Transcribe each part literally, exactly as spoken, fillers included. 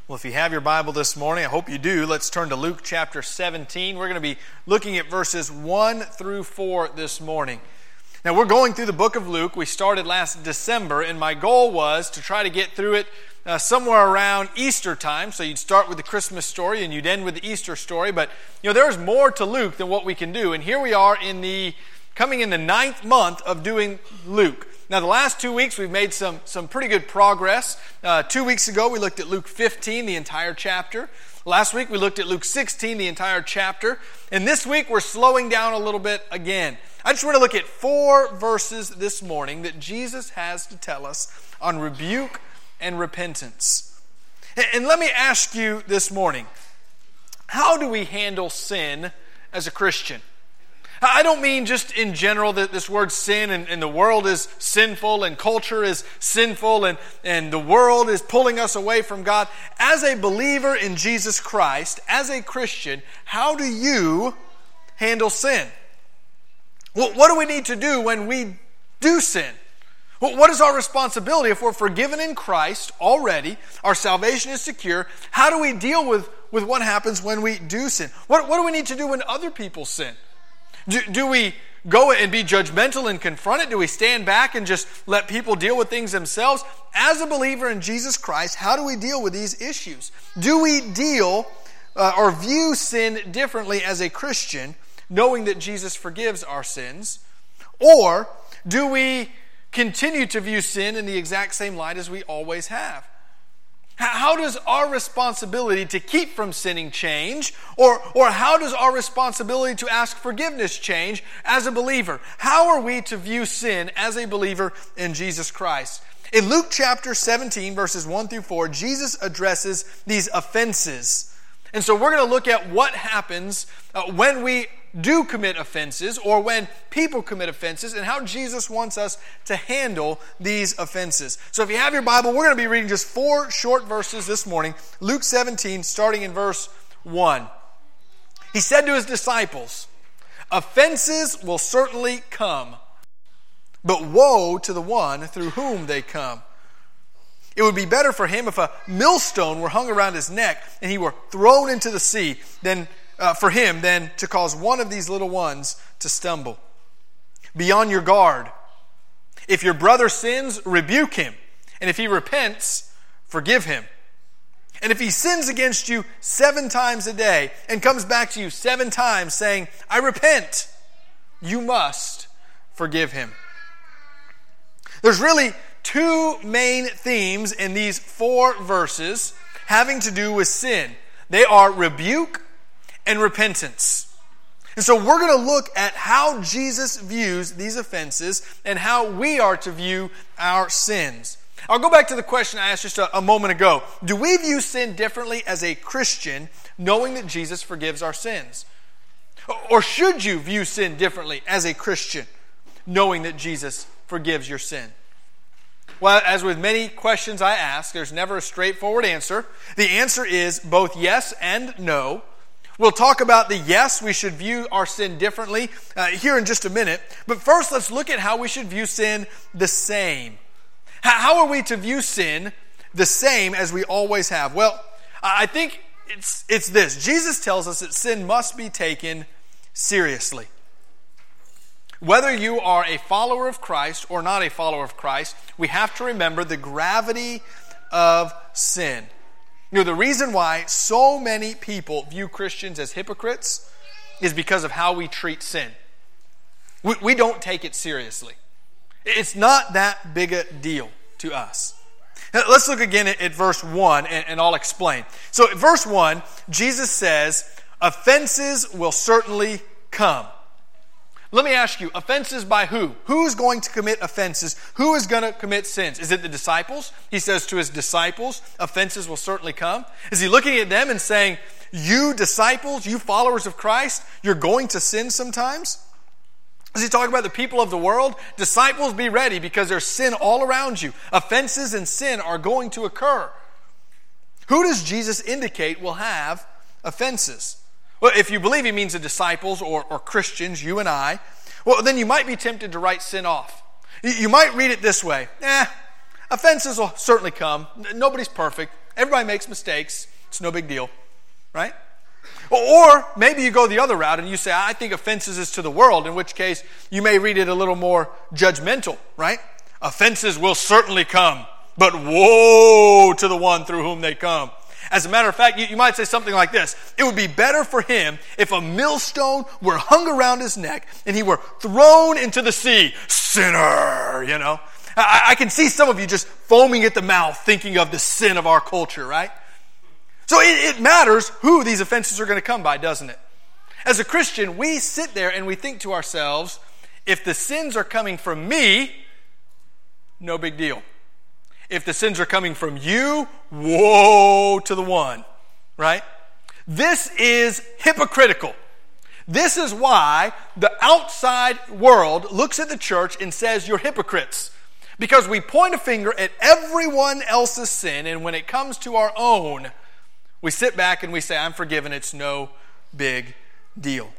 Well, if you have your Bible this morning, I hope you do. Let's turn to Luke chapter seventeen. We're going to be looking at verses one through four this morning. Now, we're going through the book of Luke. We started last December, and my goal was to try to get through it uh, somewhere around Easter time. So you'd start with the Christmas story, and you'd end with the Easter story. But, you know, there's more to Luke than what we can do. And here we are in the coming in the ninth month of doing Luke. Now, the last two weeks, we've made some, some pretty good progress. Uh, two weeks ago, we looked at Luke fifteen, the entire chapter. Last week, we looked at Luke sixteen, the entire chapter. And this week, we're slowing down a little bit again. I just want to look at four verses this morning that Jesus has to tell us on rebuke and repentance. And, and let me ask you this morning, how do we handle sin as a Christian? I don't mean just in general that this word sin and, and the world is sinful and culture is sinful and, and the world is pulling us away from God. As a believer in Jesus Christ, as a Christian, how do you handle sin? Well, what do we need to do when we do sin? Well, what is our responsibility if we're forgiven in Christ already? Our salvation is secure. How do we deal with, with what happens when we do sin? What, what do we need to do when other people sin? Do, do we go and be judgmental and confront it? Do we stand back and just let people deal with things themselves? As a believer in Jesus Christ, how do we deal with these issues? Do we deal uh, or view sin differently as a Christian, knowing that Jesus forgives our sins? Or do we continue to view sin in the exact same light as we always have? How does our responsibility to keep from sinning change? Or, or how does our responsibility to ask forgiveness change as a believer? How are we to view sin as a believer in Jesus Christ? In Luke chapter seventeen, verses one through four, Jesus addresses these offenses. And so we're going to look at what happens uh, when we do commit offenses or when people commit offenses and how Jesus wants us to handle these offenses. So if you have your Bible, we're going to be reading just four short verses this morning. Luke seventeen, starting in verse one. He said to his disciples, "Offenses will certainly come, but woe to the one through whom they come. It would be better for him if a millstone were hung around his neck and he were thrown into the sea than uh, for him than to cause one of these little ones to stumble. Be on your guard. If your brother sins, rebuke him. And if he repents, forgive him. And if he sins against you seven times a day and comes back to you seven times saying, 'I repent,' you must forgive him." There's really two main themes in these four verses having to do with sin. They are rebuke and repentance. And so we're going to look at how Jesus views these offenses and how we are to view our sins. I'll go back to the question I asked just a, a moment ago. Do we view sin differently as a Christian, knowing that Jesus forgives our sins? Or should you view sin differently as a Christian, knowing that Jesus forgives your sin? Well, as with many questions I ask, there's never a straightforward answer. The answer is both yes and no. We'll talk about the yes, we should view our sin differently uh, here in just a minute. But first, let's look at how we should view sin the same. How are we to view sin the same as we always have? Well, I think it's, it's this. Jesus tells us that sin must be taken seriously. Whether you are a follower of Christ or not a follower of Christ, we have to remember the gravity of sin. You know, the reason why so many people view Christians as hypocrites is because of how we treat sin. We, we don't take it seriously. It's not that big a deal to us. Now, let's look again at, at verse one, and, and I'll explain. So at verse one, Jesus says, "Offenses will certainly come." Let me ask you, offenses by who? Who's going to commit offenses? Who is going to commit sins? Is it the disciples? He says to his disciples, offenses will certainly come. Is he looking at them and saying, you disciples, you followers of Christ, you're going to sin sometimes? Is he talking about the people of the world? Disciples, be ready because there's sin all around you. Offenses and sin are going to occur. Who does Jesus indicate will have offenses? Well, if you believe he means the disciples or, or Christians, you and I, well, then you might be tempted to write sin off. You, you might read it this way. Eh, offenses will certainly come. Nobody's perfect. Everybody makes mistakes. It's no big deal, right? Or maybe you go the other route and you say, I think offenses is to the world, in which case you may read it a little more judgmental, right? Offenses will certainly come, but woe to the one through whom they come. As a matter of fact, you, you might say something like this. It would be better for him if a millstone were hung around his neck and he were thrown into the sea. Sinner, you know. I, I can see some of you just foaming at the mouth thinking of the sin of our culture, right? So it, it matters who these offenses are going to come by, doesn't it? As a Christian, we sit there and we think to ourselves, if the sins are coming from me, no big deal. If the sins are coming from you, woe to the one, right? This is hypocritical. This is why the outside world looks at the church and says, you're hypocrites. Because we point a finger at everyone else's sin, and when it comes to our own, we sit back and we say, I'm forgiven, it's no big deal.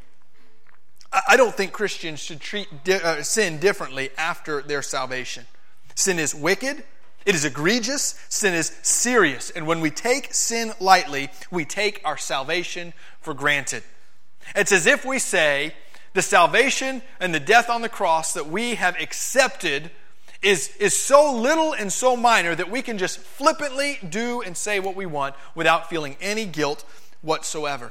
I don't think Christians should treat di- uh, sin differently after their salvation. Sin is wicked. It is egregious. Sin is serious. And when we take sin lightly, we take our salvation for granted. It's as if we say the salvation and the death on the cross that we have accepted is, is so little and so minor that we can just flippantly do and say what we want without feeling any guilt whatsoever.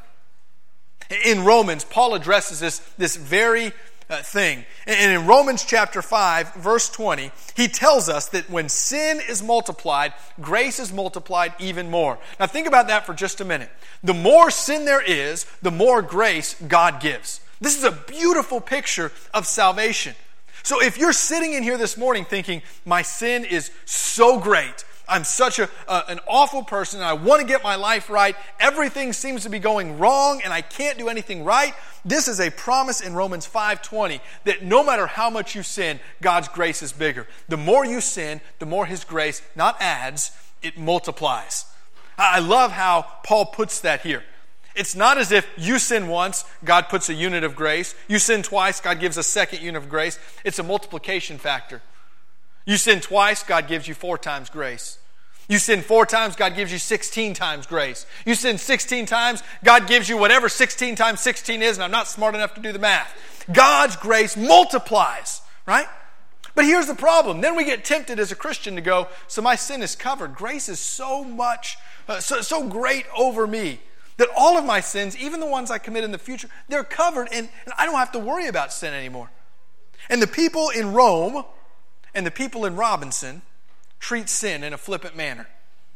In Romans, Paul addresses this, this very Uh, thing. And in Romans chapter five, verse twenty, he tells us that when sin is multiplied, grace is multiplied even more. Now think about that for just a minute. The more sin there is, the more grace God gives. This is a beautiful picture of salvation. So if you're sitting in here this morning thinking, my sin is so great, I'm such a, uh, an awful person, and I want to get my life right, everything seems to be going wrong, and I can't do anything right, this is a promise in Romans five twenty that no matter how much you sin, God's grace is bigger. The more you sin, the more His grace not adds, it multiplies. I love how Paul puts that here. It's not as if you sin once, God puts a unit of grace. You sin twice, God gives a second unit of grace. It's a multiplication factor. You sin twice, God gives you four times grace. You sin four times, God gives you sixteen times grace. You sin sixteen times, God gives you whatever sixteen times sixteen is, and I'm not smart enough to do the math. God's grace multiplies, right? But here's the problem. Then we get tempted as a Christian to go, so my sin is covered. Grace is so much, uh, so, so great over me that all of my sins, even the ones I commit in the future, they're covered, and, and I don't have to worry about sin anymore. And the people in Rome and the people in Robinson treat sin in a flippant manner.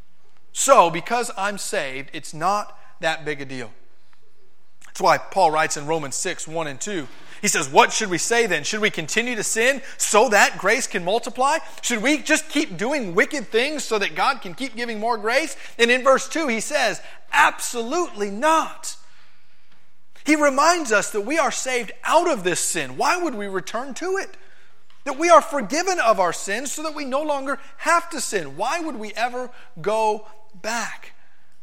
So, because I'm saved, it's not that big a deal. That's why Paul writes in Romans six, one and two. He says, what should we say then? Should we continue to sin so that grace can multiply? Should we just keep doing wicked things so that God can keep giving more grace? And in verse two, he says, absolutely not. He reminds us that we are saved out of this sin. Why would we return to it? That we are forgiven of our sins so that we no longer have to sin. Why would we ever go back?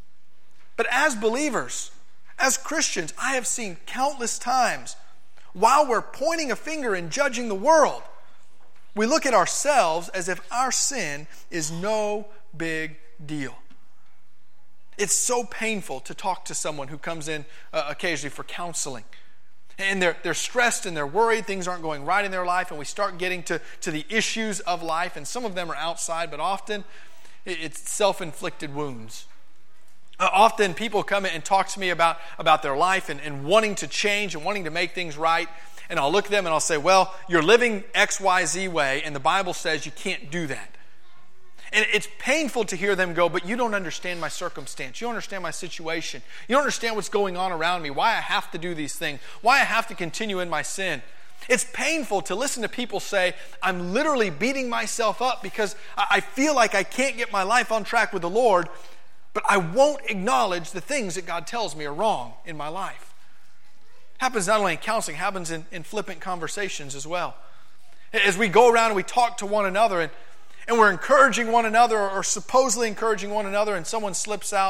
But as believers, as Christians, I have seen countless times while we're pointing a finger and judging the world, we look at ourselves as if our sin is no big deal. It's so painful to talk to someone who comes in uh, occasionally for counseling. And they're, they're stressed and they're worried, things aren't going right in their life, and we start getting to, to the issues of life, and some of them are outside, but often it's self-inflicted wounds. Uh, often people come in and talk to me about, about their life and, and wanting to change and wanting to make things right, and I'll look at them and I'll say, well, you're living X Y Z way, and the Bible says you can't do that. And it's painful to hear them go, but you don't understand my circumstance. You don't understand my situation. You don't understand what's going on around me, why I have to do these things, why I have to continue in my sin. It's painful to listen to people say, I'm literally beating myself up because I feel like I can't get my life on track with the Lord, but I won't acknowledge the things that God tells me are wrong in my life. It happens not only in counseling, it happens in, in flippant conversations as well. As we go around and we talk to one another and And we're encouraging one another or supposedly encouraging one another, and someone slips out,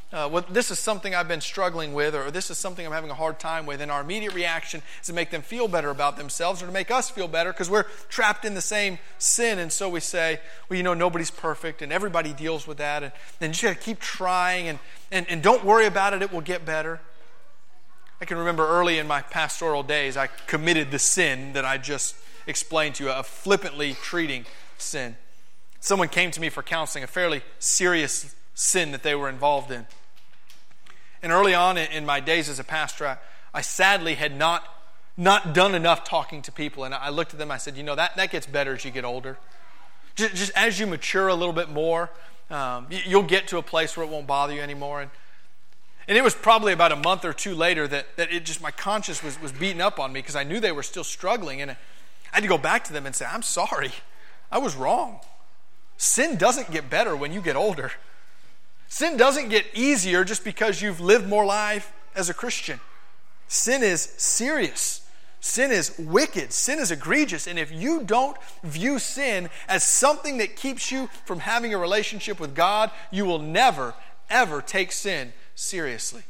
uh, well, this is something I've been struggling with, or this is something I'm having a hard time with, and our immediate reaction is to make them feel better about themselves or to make us feel better because we're trapped in the same sin. And so we say, well, you know, nobody's perfect, and everybody deals with that, and then you just got to keep trying, and, and, and don't worry about it, it will get better. I can remember early in my pastoral days, I committed the sin that I just explained to you, of flippantly treating sin. Someone came to me for counseling, a fairly serious sin that they were involved in. And early on in my days as a pastor, I, I sadly had not, not done enough talking to people. And I looked at them and I said, you know, that, that gets better as you get older. Just, just as you mature a little bit more, um, you'll get to a place where it won't bother you anymore. And, and it was probably about a month or two later that, that it just, my conscience was, was beating up on me because I knew they were still struggling. And I had to go back to them and say, I'm sorry, I was wrong. Sin doesn't get better when you get older. Sin doesn't get easier just because you've lived more life as a Christian. Sin is serious. Sin is wicked. Sin is egregious. And if you don't view sin as something that keeps you from having a relationship with God, you will never, ever take sin seriously.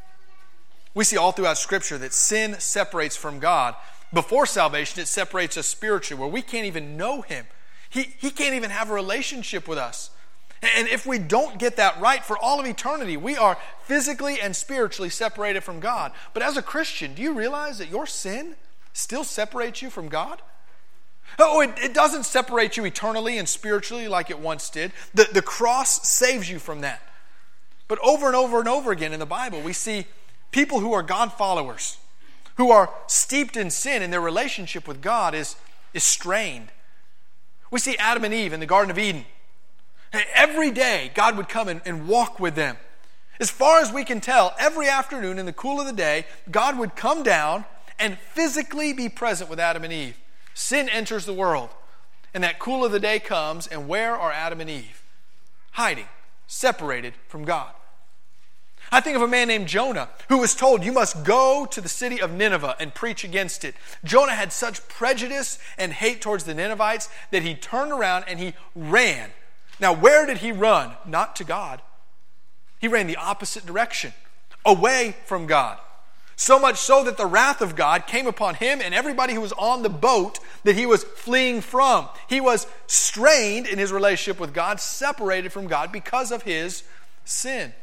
We see all throughout Scripture that sin separates from God. Before salvation, it separates us spiritually, where we can't even know Him. He, he can't even have a relationship with us. And if we don't get that right for all of eternity, we are physically and spiritually separated from God. But as a Christian, do you realize that your sin still separates you from God? Oh, it, it doesn't separate you eternally and spiritually like it once did. The, the cross saves you from that. But over and over and over again in the Bible, we see people who are God followers, who are steeped in sin, and their relationship with God is, is strained. We see Adam and Eve in the Garden of Eden. Every day, God would come and, and walk with them. As far as we can tell, every afternoon in the cool of the day, God would come down and physically be present with Adam and Eve. Sin enters the world, and that cool of the day comes, and where are Adam and Eve? Hiding, separated from God. I think of a man named Jonah who was told, you must go to the city of Nineveh and preach against it. Jonah had such prejudice and hate towards the Ninevites that he turned around and he ran. Now, where did he run? Not to God. He ran the opposite direction, away from God. So much so that the wrath of God came upon him and everybody who was on the boat that he was fleeing from. He was strained in his relationship with God, separated from God because of his sin.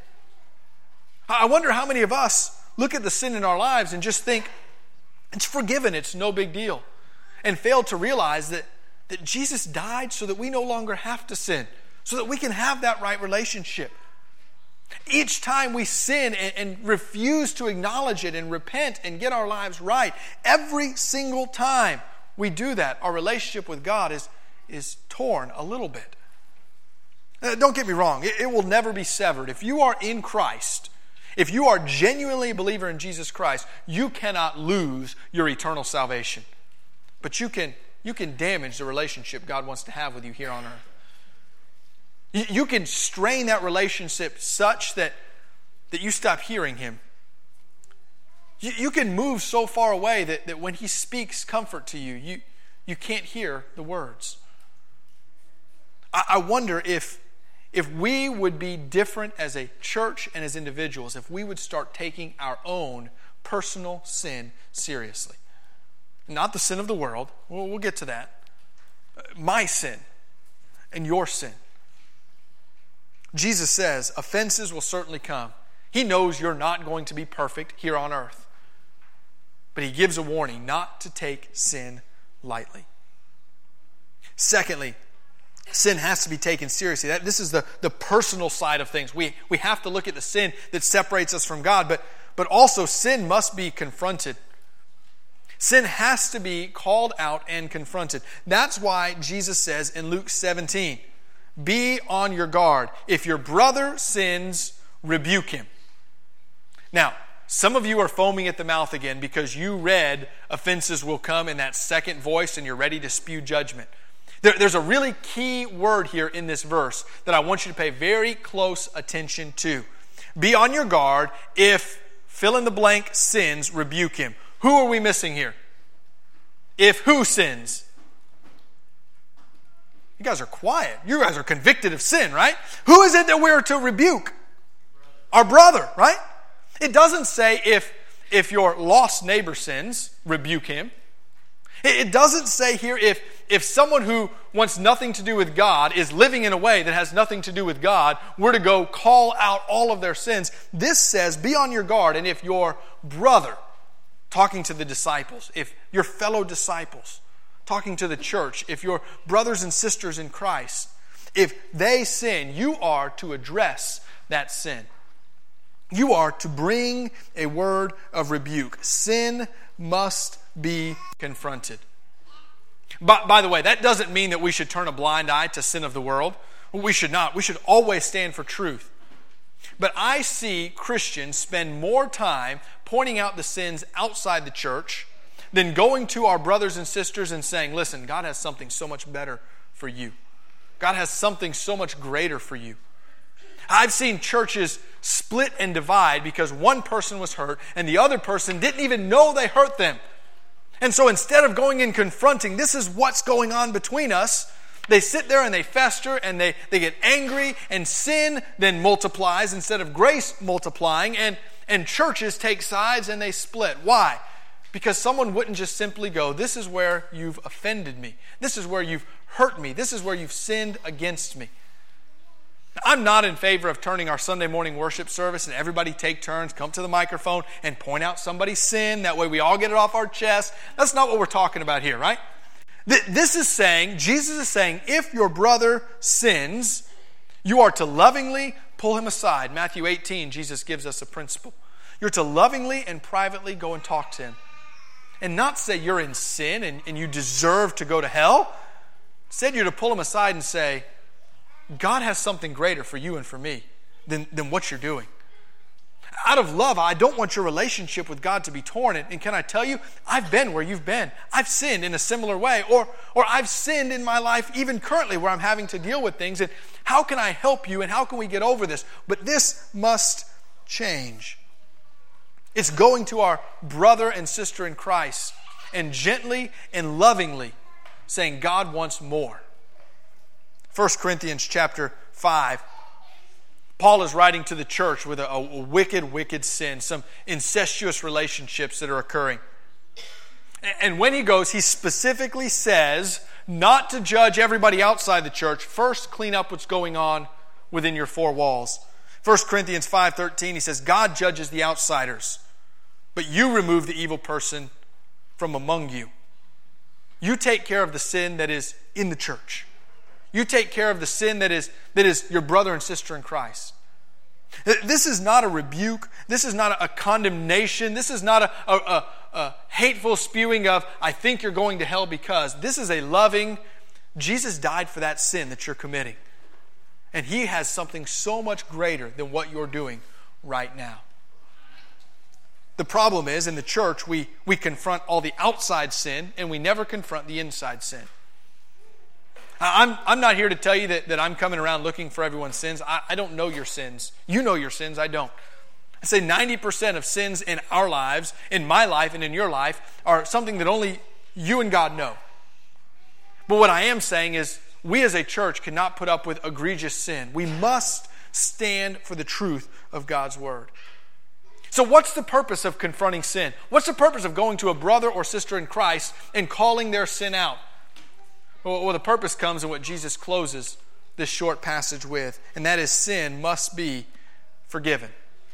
I wonder how many of us look at the sin in our lives and just think, it's forgiven, it's no big deal, and fail to realize that, that Jesus died so that we no longer have to sin, so that we can have that right relationship. Each time we sin and, and refuse to acknowledge it and repent and get our lives right, every single time we do that, our relationship with God is, is torn a little bit. Uh, don't get me wrong, it, it will never be severed. If you are in Christ, if you are genuinely a believer in Jesus Christ, you cannot lose your eternal salvation. But you can, you can damage the relationship God wants to have with you here on earth. You, you can strain that relationship such that, that you stop hearing Him. You, you can move so far away that, that when He speaks comfort to you, you, you can't hear the words. I, I wonder if If we would be different as a church and as individuals, if we would start taking our own personal sin seriously. Not the sin of the world. We'll, we'll get to that. My sin and your sin. Jesus says offenses will certainly come. He knows you're not going to be perfect here on earth. But He gives a warning not to take sin lightly. Secondly, sin has to be taken seriously. That, this is the, the personal side of things. We, we have to look at the sin that separates us from God, but, but also sin must be confronted. Sin has to be called out and confronted. That's why Jesus says in Luke seventeen, be on your guard. If your brother sins, rebuke him. Now, some of you are foaming at the mouth again because you read offenses will come in that second voice and you're ready to spew judgment. There, there's a really key word here in this verse that I want you to pay very close attention to. Be on your guard. If fill in the blank sins, rebuke him. Who are we missing here? If who sins? You guys are quiet. You guys are convicted of sin, right? Who is it that we're to rebuke? our brother, right? It doesn't say if, if your lost neighbor sins, rebuke him. It doesn't say here if, if someone who wants nothing to do with God is living in a way that has nothing to do with God, we're to go call out all of their sins. This says, be on your guard, and if your brother, talking to the disciples, if your fellow disciples, talking to the church, if your brothers and sisters in Christ, if they sin, you are to address that sin. You are to bring a word of rebuke. Sin must be confronted. By, by the way, that doesn't mean that we should turn a blind eye to sin of the world. We should not. We should always stand for truth. But I see Christians spend more time pointing out the sins outside the church than going to our brothers and sisters and saying, listen, God has something so much better for you. God has something so much greater for you. I've seen churches split and divide because one person was hurt and the other person didn't even know they hurt them. And so instead of going and confronting, this is what's going on between us, they sit there and they fester and they, they get angry, and sin then multiplies instead of grace multiplying, and, and churches take sides and they split. Why? Because someone wouldn't just simply go, this is where you've offended me. This is where you've hurt me. This is where you've sinned against me. I'm not in favor of turning our Sunday morning worship service and everybody take turns, come to the microphone and point out somebody's sin. That way we all get it off our chest. That's not what we're talking about here, right? This is saying, Jesus is saying, if your brother sins, you are to lovingly pull him aside. Matthew eighteen, Jesus gives us a principle. You're to lovingly and privately go and talk to him. And not say you're in sin and, and you deserve to go to hell. Instead, you're to pull him aside and say, God has something greater for you and for me than, than what you're doing. Out of love, I don't want your relationship with God to be torn. And can I tell you, I've been where you've been. I've sinned in a similar way. Or, or I've sinned in my life even currently where I'm having to deal with things. And how can I help you and how can we get over this? But this must change. It's going to our brother and sister in Christ and gently and lovingly saying God wants more. First Corinthians chapter five. Paul is writing to the church with a, a wicked, wicked sin, some incestuous relationships that are occurring. And when he goes, he specifically says not to judge everybody outside the church. First, clean up what's going on within your four walls. First Corinthians five thirteen, he says, God judges the outsiders, but you remove the evil person from among you. You take care of the sin that is in the church. You take care of the sin that is, that is your brother and sister in Christ. This is not a rebuke. This is not a condemnation. This is not a, a, a, a hateful spewing of, I think you're going to hell because. This is a loving, Jesus died for that sin that you're committing. And he has something so much greater than what you're doing right now. The problem is, in the church, we, we confront all the outside sin and we never confront the inside sin. I'm, I'm not here to tell you that, that I'm coming around looking for everyone's sins. I, I don't know your sins. You know your sins. I don't. I say ninety percent of sins in our lives, in my life and in your life, are something that only you and God know. But what I am saying is, we as a church cannot put up with egregious sin. We must stand for the truth of God's Word. So what's the purpose of confronting sin? What's the purpose of going to a brother or sister in Christ and calling their sin out? Well, the purpose comes in what Jesus closes this short passage with, and that is sin must be forgiven.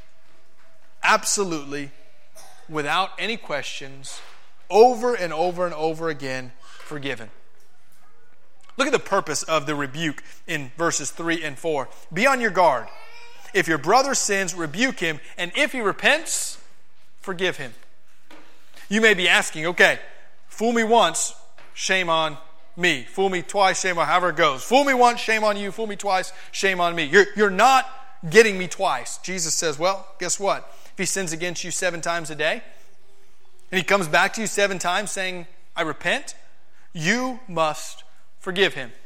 Absolutely, without any questions, over and over and over again, forgiven. Look at the purpose of the rebuke in verses three and four. Be on your guard. If your brother sins, rebuke him, and if he repents, forgive him. You may be asking, okay, fool me once, shame on me. Fool me twice, shame on, however it goes. Fool me once, shame on you. Fool me twice, shame on me. You're, you're not getting me twice. Jesus says, well, guess what? If he sins against you seven times a day, and he comes back to you seven times saying, I repent, you must forgive him.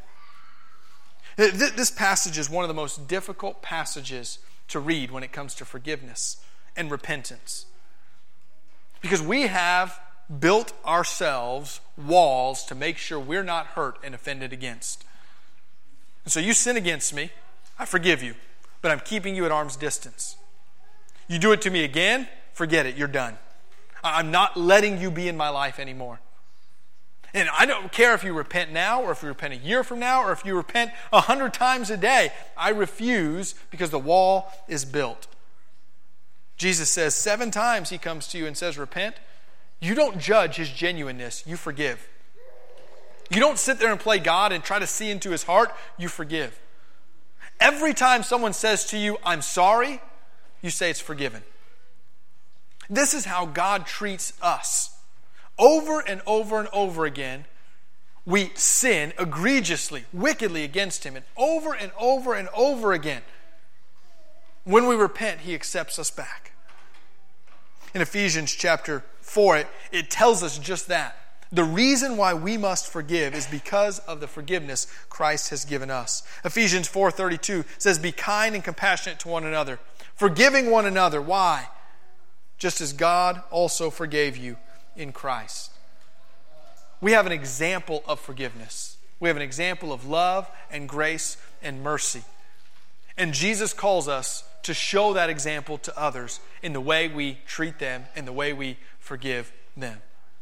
This passage is one of the most difficult passages to read when it comes to forgiveness and repentance. Because we have built ourselves walls to make sure we're not hurt and offended against. And so you sin against me, I forgive you, but I'm keeping you at arm's distance. You do it to me again, forget it, you're done. I'm not letting you be in my life anymore. And I don't care if you repent now or if you repent a year from now or if you repent a hundred times a day. I refuse because the wall is built. Jesus says seven times he comes to you and says, repent. You don't judge his genuineness, you forgive. You don't sit there and play God and try to see into his heart, you forgive. Every time someone says to you, I'm sorry, you say it's forgiven. This is how God treats us. Over and over and over again, we sin egregiously, wickedly against him. And over and over and over again, when we repent, he accepts us back. In Ephesians chapter four, it, it tells us just that. The reason why we must forgive is because of the forgiveness Christ has given us. Ephesians four thirty-two says, be kind and compassionate to one another, forgiving one another. Why? Just as God also forgave you in Christ. We have an example of forgiveness. We have an example of love and grace and mercy. And Jesus calls us to show that example to others in the way we treat them and the way we forgive them.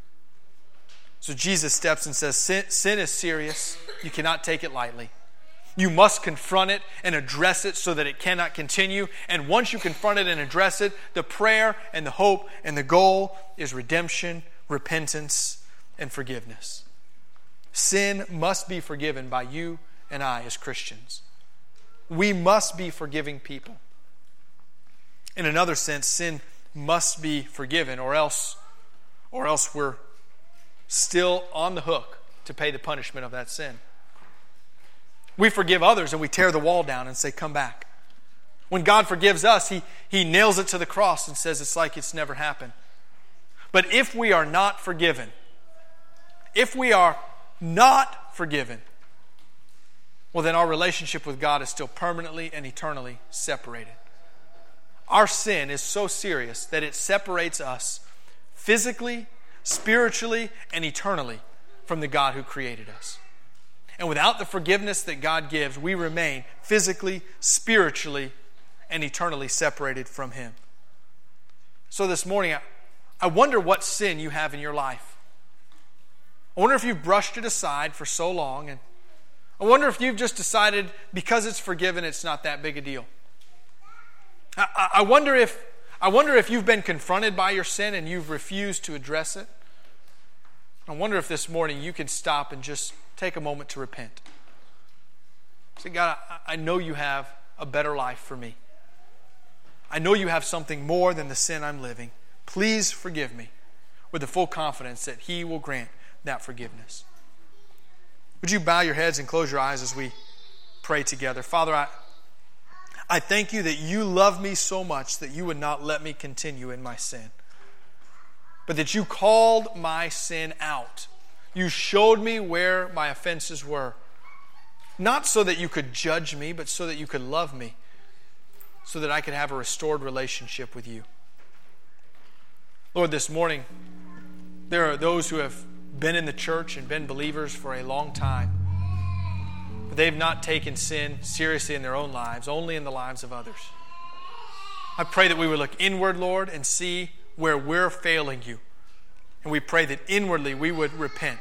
So Jesus steps and says, sin, sin is serious. You cannot take it lightly. You must confront it and address it so that it cannot continue. And once you confront it and address it, the prayer and the hope and the goal is redemption, repentance, and forgiveness. Sin must be forgiven by you and I as Christians. We must be forgiving people. In another sense, sin must be forgiven, or else, or else we're still on the hook to pay the punishment of that sin. We forgive others and we tear the wall down and say, come back. When God forgives us, He, he nails it to the cross and says it's like it's never happened. But if we are not forgiven, if we are not forgiven, well then our relationship with God is still permanently and eternally separated. Our sin is so serious that it separates us physically, spiritually, and eternally from the God who created us. And without the forgiveness that God gives, we remain physically, spiritually, and eternally separated from Him. So this morning, I, I wonder what sin you have in your life. I wonder if you've brushed it aside for so long, and I wonder if you've just decided because it's forgiven, it's not that big a deal. I, I, I wonder if I wonder if you've been confronted by your sin and you've refused to address it. I wonder if this morning you can stop and just take a moment to repent. Say, God, I, I know you have a better life for me. I know you have something more than the sin I'm living. Please forgive me, with the full confidence that He will grant that forgiveness. Would you bow your heads and close your eyes as we pray together? Father, I, I thank you that you love me so much that you would not let me continue in my sin, but that you called my sin out. You showed me where my offenses were, not so that you could judge me, but so that you could love me, so that I could have a restored relationship with you. Lord, this morning, there are those who have been in the church and been believers for a long time, but they've not taken sin seriously in their own lives, only in the lives of others. I pray that we would look inward, Lord, and see where we're failing you. And we pray that inwardly we would repent.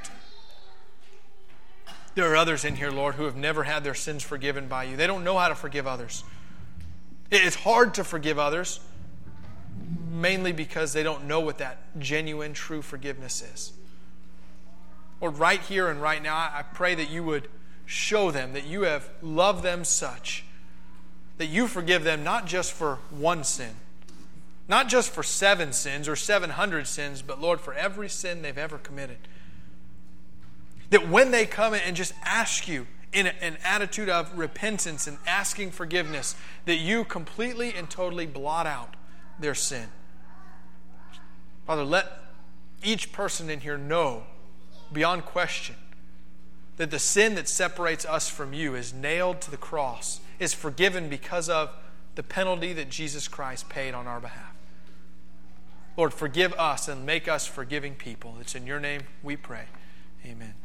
There are others in here, Lord, who have never had their sins forgiven by you. They don't know how to forgive others. It's hard to forgive others, mainly because they don't know what that genuine, true forgiveness is. Lord, right here and right now, I pray that you would show them that you have loved them such that you forgive them not just for one sin, not just for seven sins or seven hundred sins, but Lord, for every sin they've ever committed. That when they come and just ask you in an attitude of repentance and asking forgiveness, that you completely and totally blot out their sin. Father, let each person in here know beyond question that the sin that separates us from you is nailed to the cross, is forgiven because of the penalty that Jesus Christ paid on our behalf. Lord, forgive us and make us forgiving people. It's in your name we pray. Amen.